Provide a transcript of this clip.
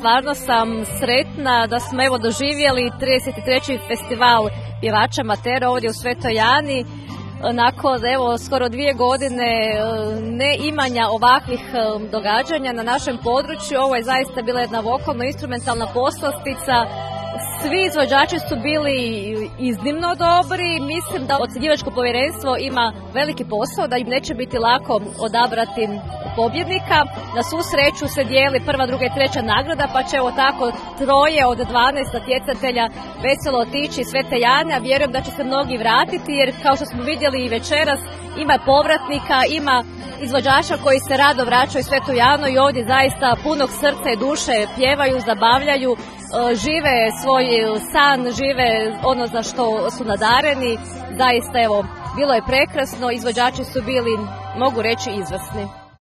stvarno sam sretna da smo evo doživjeli 33. festival pjevača amatera ovdje u Svetoj Ani. Nakon evo skoro 2 godine ne imanja ovakvih događanja na našem području, ovo je zaista bila jedna vokalno-instrumentalna poslastica. Svi izvođači su bili iznimno dobri. Mislim da ocjenjivačko povjerenstvo ima veliki posao, da im neće biti lako odabrati pobjednika. Na svu sreću se dijeli prva, druga i treća nagrada, pa će evo tako 3 od 12 natjecatelja veselo otići iz Svete Jane, a vjerujem da će se mnogi vratiti, jer kao što smo vidjeli i večeras, ima povratnika, ima izvođača koji se rado vraćaju u Svetu Janu i ovdje zaista punog srca i duše pjevaju, zabavljaju, žive svoj san, žive ono za što su nadareni. Zaista evo, bilo je prekrasno, izvođači su bili, mogu reći, izvrsni.